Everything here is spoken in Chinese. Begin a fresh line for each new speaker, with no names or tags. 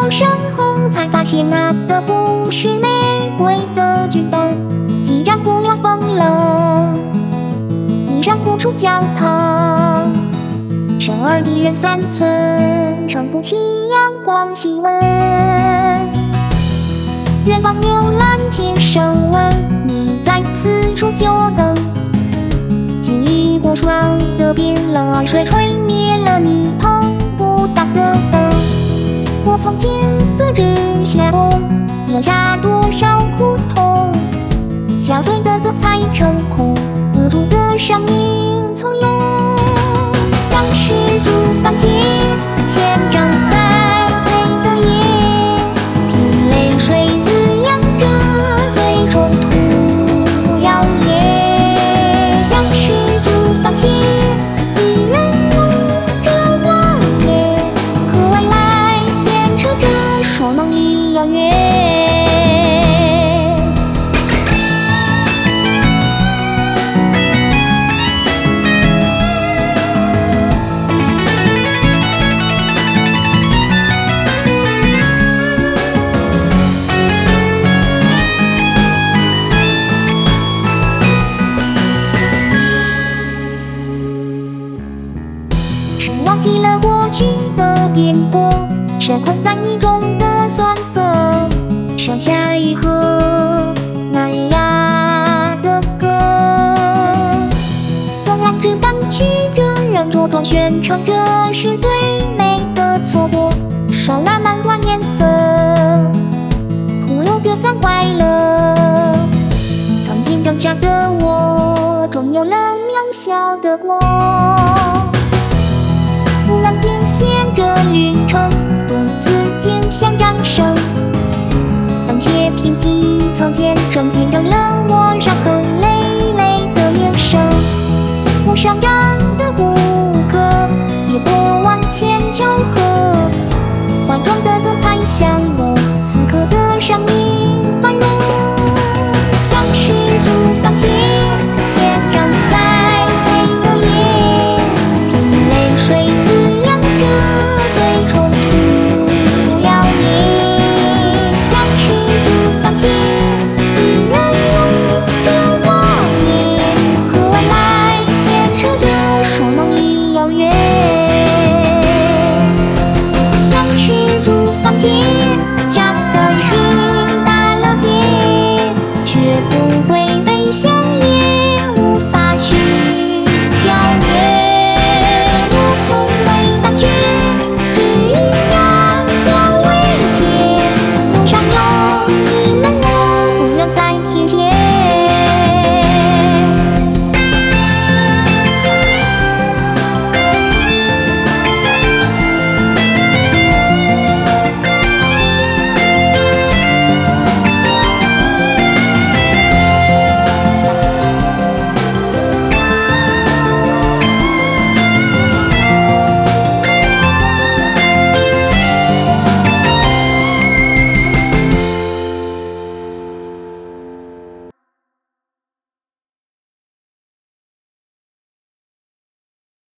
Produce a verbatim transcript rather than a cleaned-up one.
我身后，才发现那的不是玫瑰的剧本。既然不要疯了，你认不出教堂。生而一人三寸，撑不起阳光细温。远方流岚千声闻，你在此处就等。经历过霜的冰冷，而水吹灭了你碰不到的灯。我从金丝之下空，留下多少苦痛？敲碎的色彩成空，扼住的生命从容。像是竹放弃千丈在黑的夜，凭泪水滋养着最终土摇曳。像是竹放弃一人望着花叶，和未来牵扯着说梦里遥远。是忘记了过去的颠簸，深困在你中的酸涩，剩下愈合南亚的歌。纵然只单曲着人着装宣称这是最美的错过，手拿满花颜色，徒留丢散快乐。曾经挣扎的我，终有了渺小的光。蓝天衔着旅程，独自肩向掌声。当且贫瘠从前，正见证了我伤痕累累的眼神。我上扬。